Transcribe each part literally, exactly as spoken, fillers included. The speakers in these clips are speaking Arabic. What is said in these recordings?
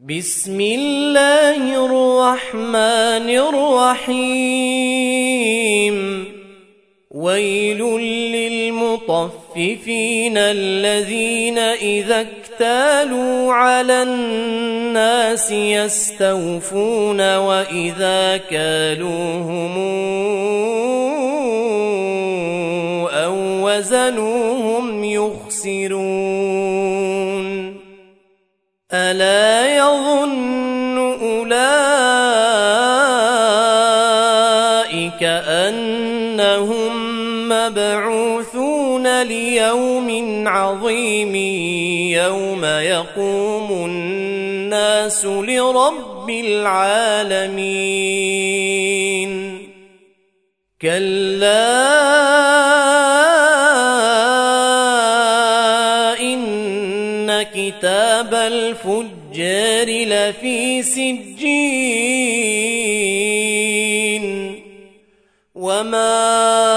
بسم الله الرحمن الرحيم ويل للمطففين الذين إذا اكتالوا على الناس يستوفون وإذا كالوهم أو وزنوهم يخسرون ألا يظن أولئك أنهم مبعوثون ليوم عظيم يوم يقوم الناس لرب العالمين كلا إن كتاب الفجار لفي سجين وما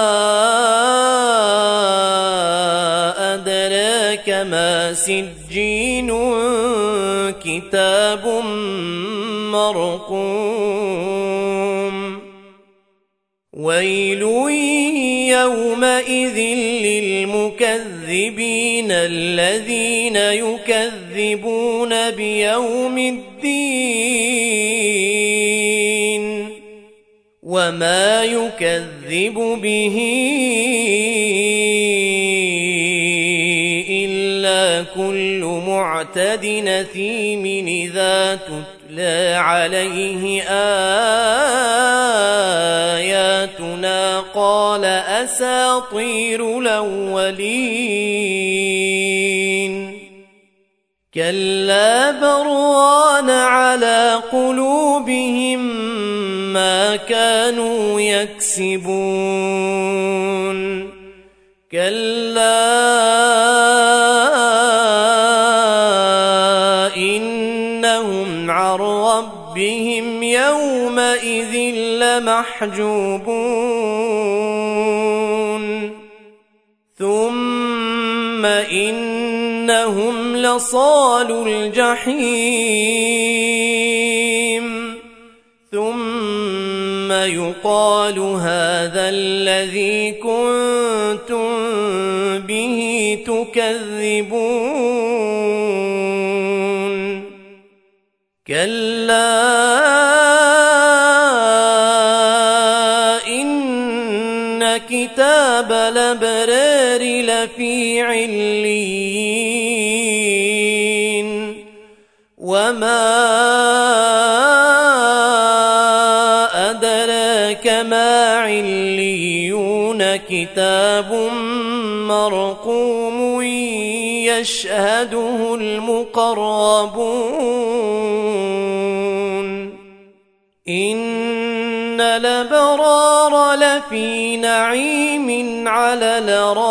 أدراك ما سجين كتاب مرقوم ويل يومئذ للمكذبين الذين يكذبون بيوم الدين وما يكذب به إلا كل معتد نثيم إذا تتلى عليه آياتنا قال أساطير الأولين كلا بران على قلوبهم ما كانوا يكسبون كلا إنهم عن ربهم يومئذ لمحجوبون ثم إنهم لصالو الجحيم ثم يقال هذا الذي كنتم به تكذبون كلا إن كتاب الأبرار لفي عليين وما أدراك ما عليون كتاب مرقوم يشهده المقربون إن الأبرار لفي نعيم على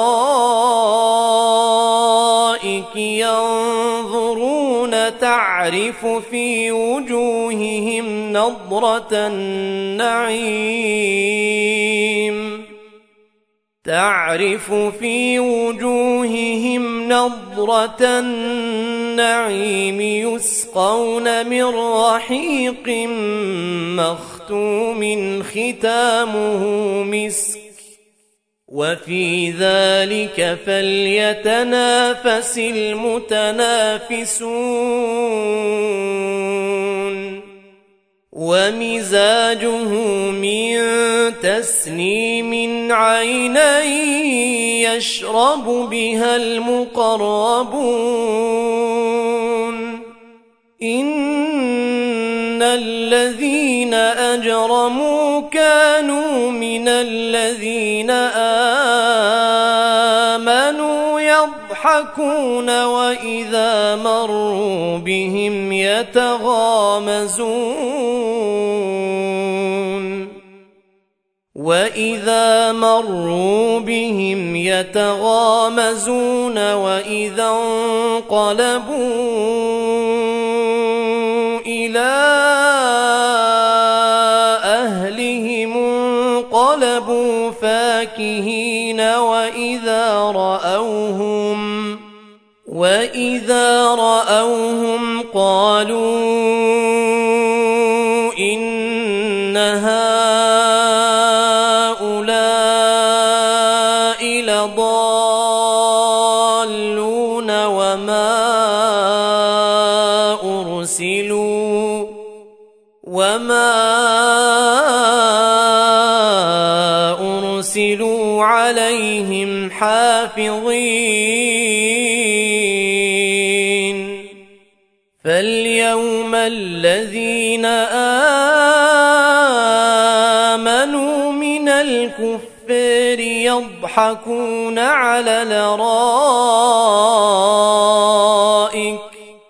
الأرائك ينظرون تعرف في وجوههم نضرة النعيم تعرف في وجوههم نضرة النعيم يسقون من رحيق مختوم ختامه مسك وفي ذلك فليتنافس المتنافسون ومزاجه من تسنيم عينا يشرب بها المقربون إن الذين أجرموا كانوا من الذين آمنوا يضحكون وإذا مروا بهم يتغامزون وإذا مروا بهم يتغامزون وإذا انقلبوا إلى أهلهم انقلبوا فاكهين وإذا رأوهم وإذا رأوهم قالوا إن هؤلاء لضالون وما أرسلوا وما أرسلوا عليهم حافظين فاليوم الذين آمنوا من الكفار يضحكون على الأرائك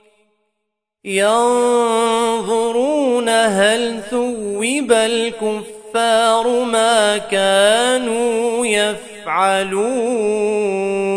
ينظرون هل ثوب الكفار ما كانوا يفعلون